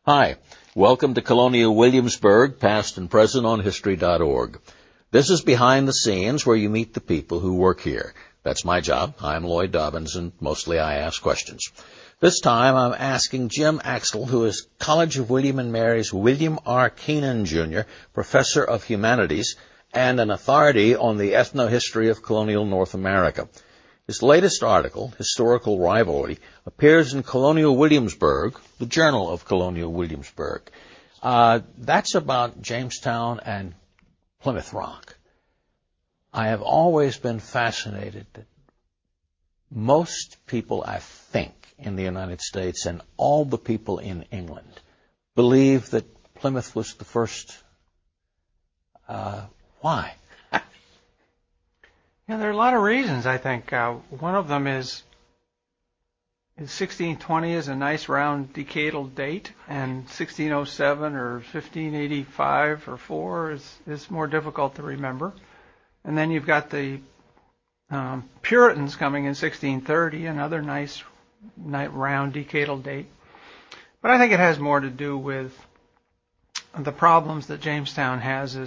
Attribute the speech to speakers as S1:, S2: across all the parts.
S1: Hi, welcome to Colonial Williamsburg, past and present on History.org. This is Behind the Scenes, where you meet the people who work here. That's my job. I'm Lloyd Dobbins, and mostly I ask questions. This time I'm asking Jim Axtell, who is College of William and Mary's William R. Keenan, Jr., Professor of Humanities, and an authority on the ethnohistory of colonial North America. His latest article, Historical Rivalry, appears in Colonial Williamsburg, the Journal of Colonial Williamsburg. That's about Jamestown and Plymouth Rock. I have always been fascinated that most people, I think, in the United States and all the people in England believe that Plymouth was the first. Why?
S2: Yeah, there are a lot of reasons, I think. One of them is 1620 is a nice round decadal date, and 1607 or 1585 or 4 is more difficult to remember. And then you've got the Puritans coming in 1630, another nice round decadal date. But I think it has more to do with the problems that Jamestown has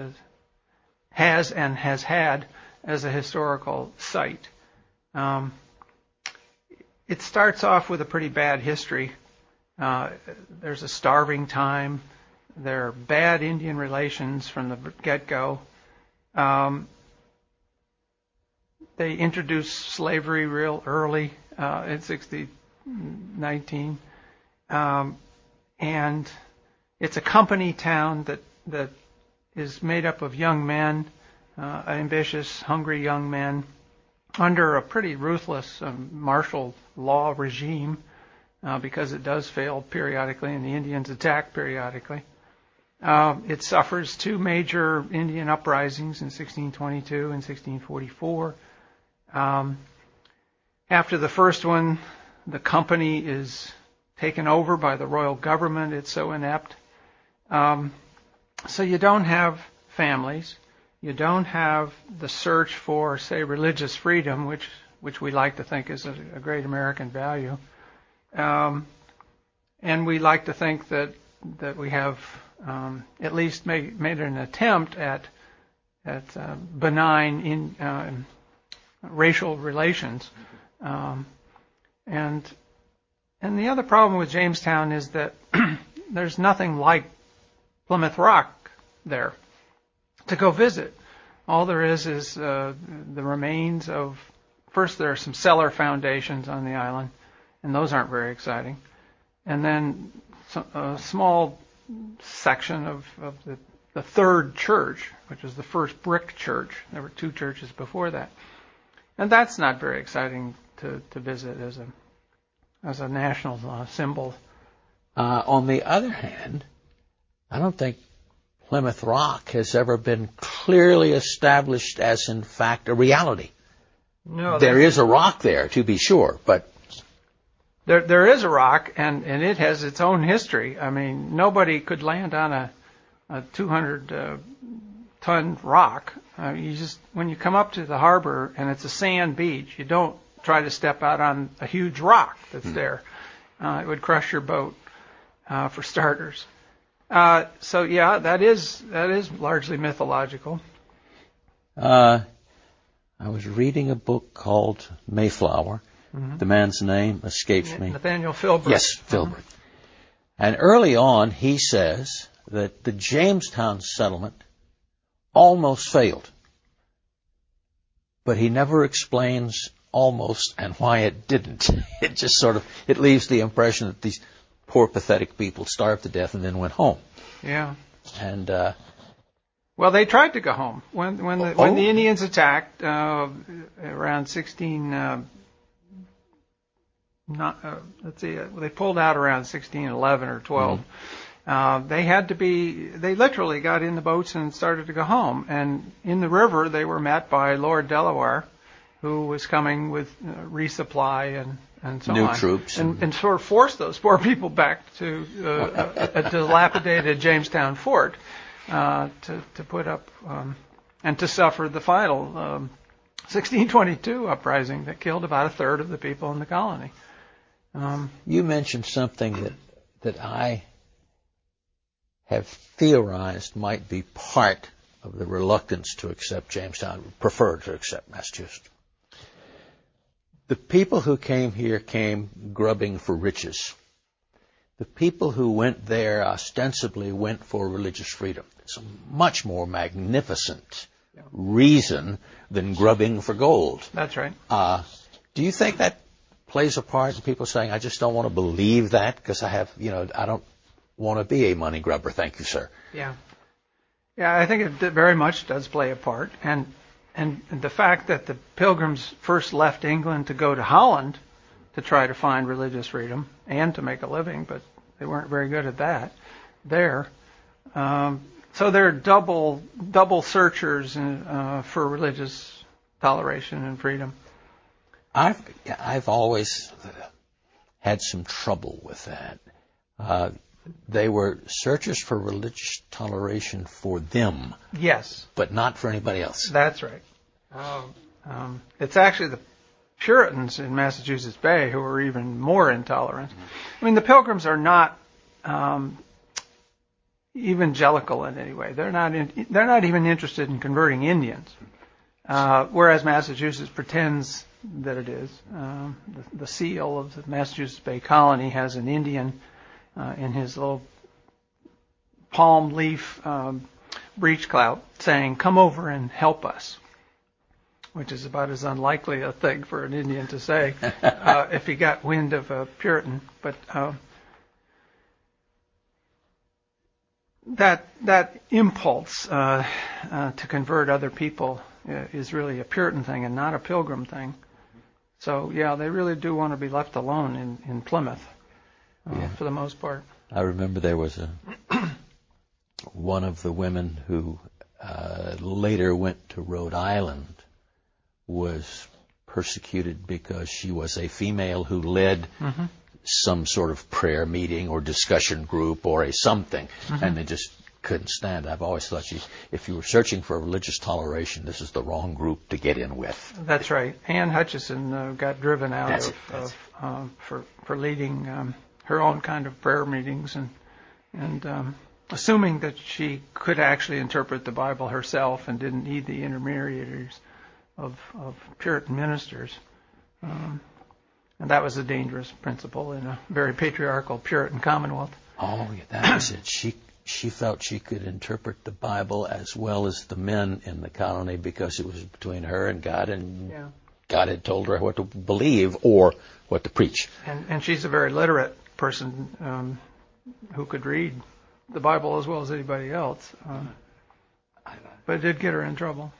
S2: had as a historical site. It starts off with a pretty bad history. There's a starving time. There are bad Indian relations from the get-go. They introduced slavery real early in 1619. And it's a company town that is made up of young men, ambitious, hungry young men, under a pretty ruthless martial law regime, because it does fail periodically and the Indians attack periodically. It suffers two major Indian uprisings in 1622 and 1644. After the first one, the company is taken over by the royal government. It's so inept. So you don't have families. You don't have the search for, say, religious freedom, which we like to think is a great American value. And we like to think that we have at least made an attempt at benign racial relations. And the other problem with Jamestown is that there's nothing like Plymouth Rock there to go visit. All there is the remains of, first there are some cellar foundations on the island, and those aren't very exciting. And then a small section of the third church, which is the first brick church. There were two churches before that. And that's not very exciting to visit as a national symbol.
S1: On the other hand, I don't think Plymouth Rock has ever been clearly established as, in fact, a reality.
S2: No,
S1: there is a rock there, to be sure, but
S2: there is a rock, and it has its own history. I mean, nobody could land on a 200-ton rock. When you come up to the harbor and it's a sand beach, you don't try to step out on a huge rock that's there. It would crush your boat, for starters. So yeah, that is largely mythological.
S1: I was reading a book called Mayflower. Mm-hmm. The man's name escapes me.
S2: Nathaniel Philbrick.
S1: Yes, Philbrick. Mm-hmm. And early on, he says that the Jamestown settlement almost failed. But he never explains almost and why it didn't. It just it leaves the impression that these poor, pathetic people starved to death and then went home.
S2: Yeah.
S1: And
S2: well, they tried to go home when the Indians attacked around 16. They pulled out around 1611 or 12. Mm-hmm. They literally got in the boats and started to go home. And in the river, they were met by Lord Delaware, who was coming with resupply and so on.
S1: New troops.
S2: And sort of forced those poor people back to a dilapidated Jamestown fort to put up and to suffer the final 1622 uprising that killed about a third of the people in the colony.
S1: You mentioned something that I have theorized might be part of the reluctance to accept Jamestown, prefer to accept Massachusetts. The people who came here came grubbing for riches. The people who went there ostensibly went for religious freedom. It's a much more magnificent reason than grubbing for gold.
S2: That's right.
S1: Do you think that plays a part in people saying, I just don't want to believe that because I don't want to be a money grubber. Thank you, sir.
S2: Yeah. Yeah, I think it very much does play a part. And the fact that the Pilgrims first left England to go to Holland to try to find religious freedom and to make a living, but they weren't very good at that there. So they're double searchers for religious toleration and freedom.
S1: I've always had some trouble with that. They were searchers for religious toleration for them.
S2: Yes.
S1: But not for anybody else.
S2: That's right. It's actually the Puritans in Massachusetts Bay who were even more intolerant. I mean, the Pilgrims are not evangelical in any way. They're not even interested in converting Indians, whereas Massachusetts pretends that it is. The seal of the Massachusetts Bay Colony has an Indian in his little palm leaf breech clout saying, "Come over and help us," which is about as unlikely a thing for an Indian to say if he got wind of a Puritan. But that impulse to convert other people is really a Puritan thing and not a Pilgrim thing. So, yeah, they really do want to be left alone in Plymouth for the most part.
S1: I remember there was one of the women who later went to Rhode Island was persecuted because she was a female who led some sort of prayer meeting or discussion group or a something, and they just couldn't stand it. I've always thought if you were searching for religious toleration, this is the wrong group to get in with.
S2: That's right. Anne Hutchison got driven out for leading her own kind of prayer meetings and assuming that she could actually interpret the Bible herself and didn't need the intermediaries of Puritan ministers. And that was a dangerous principle in a very patriarchal Puritan Commonwealth.
S1: Oh, yeah, that was it. She felt she could interpret the Bible as well as the men in the colony because it was between her and God, and God had told her what to believe or what to preach.
S2: And she's a very literate person who could read the Bible as well as anybody else. But it did get her in trouble.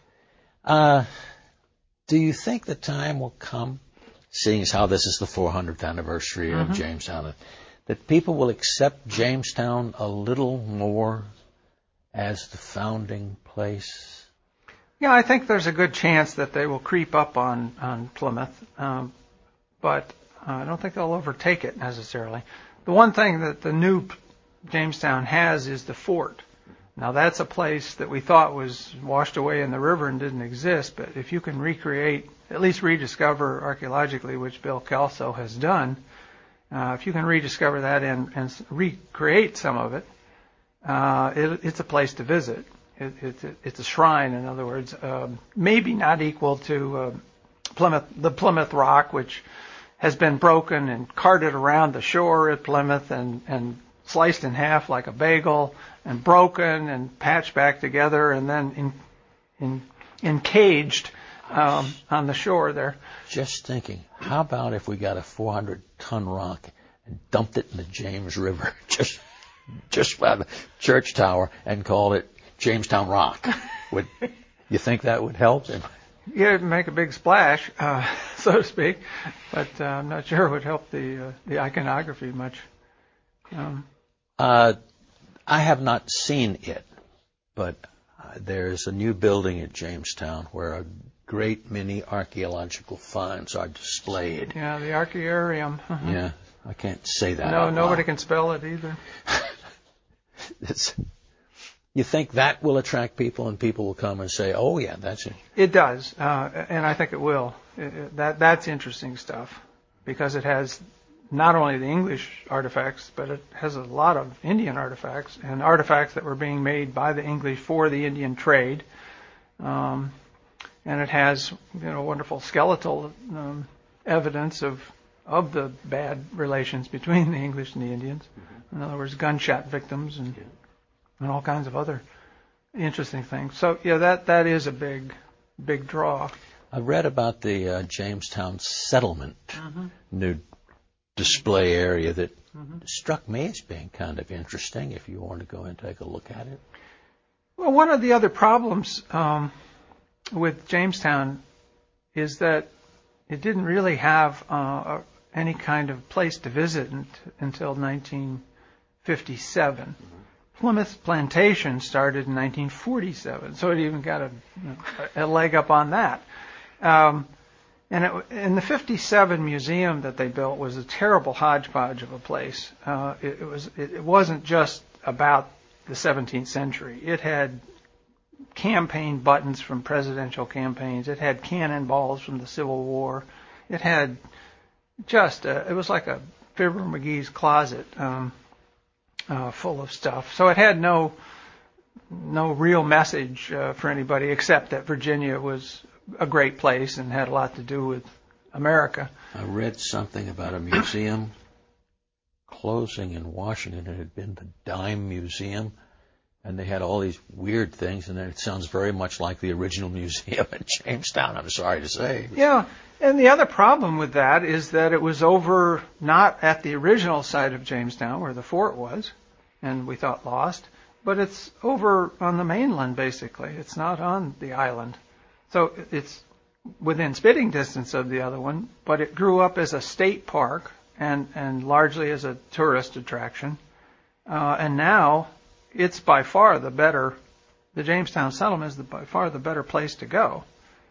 S1: Do you think the time will come, seeing as how this is the 400th anniversary of Jamestown, that people will accept Jamestown a little more as the founding place?
S2: Yeah, I think there's a good chance that they will creep up on Plymouth, but I don't think they'll overtake it necessarily. The one thing that the new Jamestown has is the fort. Now, that's a place that we thought was washed away in the river and didn't exist, but if you can recreate, at least rediscover archaeologically, which Bill Kelso has done, if you can rediscover that and recreate some of it, it's a place to visit. It's a shrine, in other words, maybe not equal to the Plymouth Rock, which has been broken and carted around the shore at Plymouth and sliced in half like a bagel and broken and patched back together and then encaged on the shore there.
S1: Just thinking, how about if we got a 400-ton rock and dumped it in the James River just by the church tower and called it Jamestown Rock? Would you think that would help?
S2: Yeah, it'd make a big splash, so to speak, but I'm not sure it would help the iconography much.
S1: I have not seen it, but there's a new building at Jamestown where a great many archaeological finds are displayed.
S2: Yeah, the Archaearium.
S1: Yeah, I can't say that.
S2: No, nobody can spell it either.
S1: You think that will attract people and people will come and say, oh, yeah, that's it?
S2: It does, and I think it will. That's interesting stuff because it has not only the English artifacts, but it has a lot of Indian artifacts and artifacts that were being made by the English for the Indian trade. And it has, wonderful skeletal evidence of the bad relations between the English and the Indians. In other words, gunshot victims and all kinds of other interesting things. So that is a big draw.
S1: I read about the Jamestown settlement nude display area that struck me as being kind of interesting. If you want to go and take a look at it.
S2: Well, one of the other problems with Jamestown is that it didn't really have any kind of place to visit until 1957. Plymouth Plantation started in 1947, so it even got a leg up on that. And the 57 museum that they built was a terrible hodgepodge of a place. It wasn't just about the 17th century. It had campaign buttons from presidential campaigns. It had cannonballs from the Civil War. It had it was like a Fibber McGee's closet full of stuff. So it had no real message for anybody except that Virginia was a great place and had a lot to do with America.
S1: I read something about a museum closing in Washington. It had been the Dime Museum, and they had all these weird things, and it sounds very much like the original museum at Jamestown, I'm sorry to say.
S2: Yeah, and the other problem with that is that it was over not at the original site of Jamestown where the fort was, and we thought lost, but it's over on the mainland, basically. It's not on the island. So it's within spitting distance of the other one, but it grew up as a state park and largely as a tourist attraction. And now it's by far the Jamestown settlement is by far the better place to go.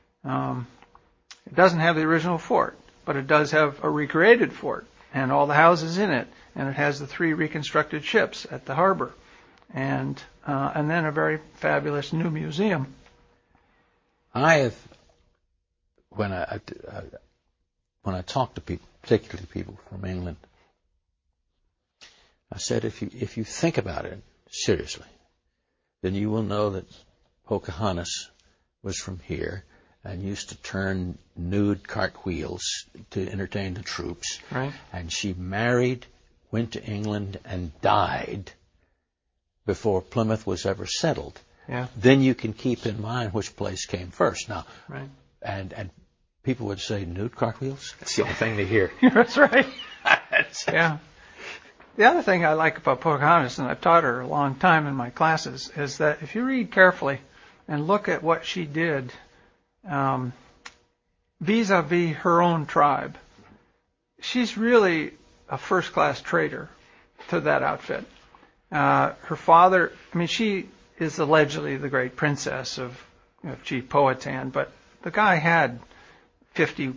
S2: It doesn't have the original fort, but it does have a recreated fort and all the houses in it, and it has the 3 reconstructed ships at the harbor, and then a very fabulous new museum.
S1: When I talk to people, particularly people from England, I said if you think about it seriously, then you will know that Pocahontas was from here and used to turn nude cartwheels to entertain the troops.
S2: Right.
S1: And she married, went to England, and died before Plymouth was ever settled.
S2: Yeah.
S1: Then you can keep in mind which place came first. Now,
S2: right.
S1: And people would say nude cartwheels. That's the only thing they hear.
S2: That's right. Yeah. The other thing I like about Pocahontas, and I've taught her a long time in my classes, is that if you read carefully and look at what she did vis-a-vis her own tribe, she's really a first-class traitor to that outfit. Her father, she is allegedly the great princess of Chief Powhatan, but the guy had 50,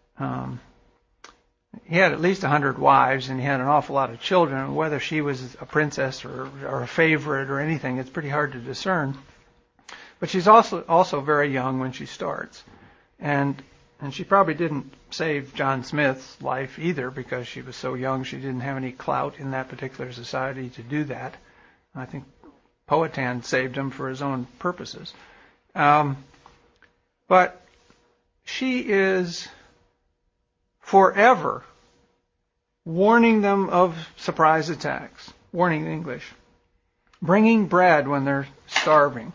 S2: he had at least 100 wives, and he had an awful lot of children. Whether she was a princess or a favorite or anything, it's pretty hard to discern. But she's also very young when she starts. And she probably didn't save John Smith's life either, because she was so young. She didn't have any clout in that particular society to do that. I think Powhatan saved him for his own purposes. But she is forever warning them of surprise attacks, warning the English, bringing bread when they're starving,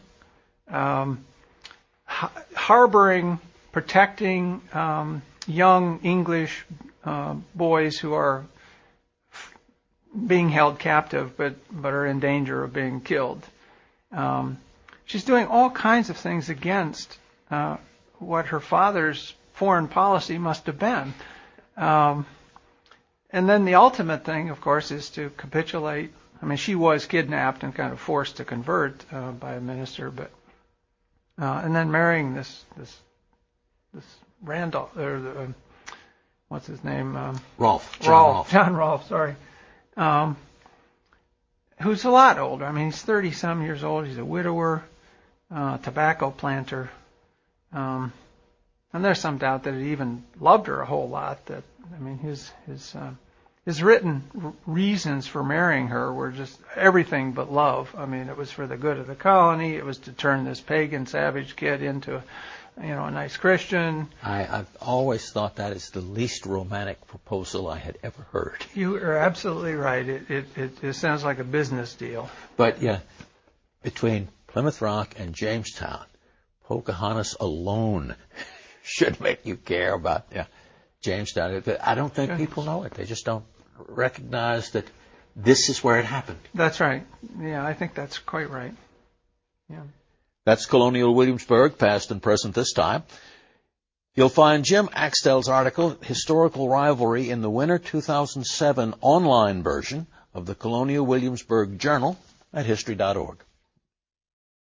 S2: harboring, protecting young English boys who are being held captive but are in danger of being killed. She's doing all kinds of things against what her father's foreign policy must have been. And then the ultimate thing, of course, is to capitulate. She was kidnapped and kind of forced to convert by a minister, but and then marrying this Randolph, or what's his name? John Rolfe, sorry. Who's a lot older. He's 30-some years old. He's a widower, tobacco planter. And there's some doubt that he even loved her a whole lot. his written reasons for marrying her were just everything but love. I mean, it was for the good of the colony. It was to turn this pagan savage kid into, a nice Christian.
S1: I've always thought that is the least romantic proposal I had ever heard.
S2: You are absolutely right. It sounds like a business deal.
S1: But yeah, between Plymouth Rock and Jamestown, Pocahontas alone should make you care about Jamestown. I don't think people know it. They just don't recognize that this is where it happened.
S2: That's right. Yeah, I think that's quite right. Yeah.
S1: That's Colonial Williamsburg, past and present this time. You'll find Jim Axtell's article, Historical Rivalry, in the winter 2007 online version of the Colonial Williamsburg Journal at History.org.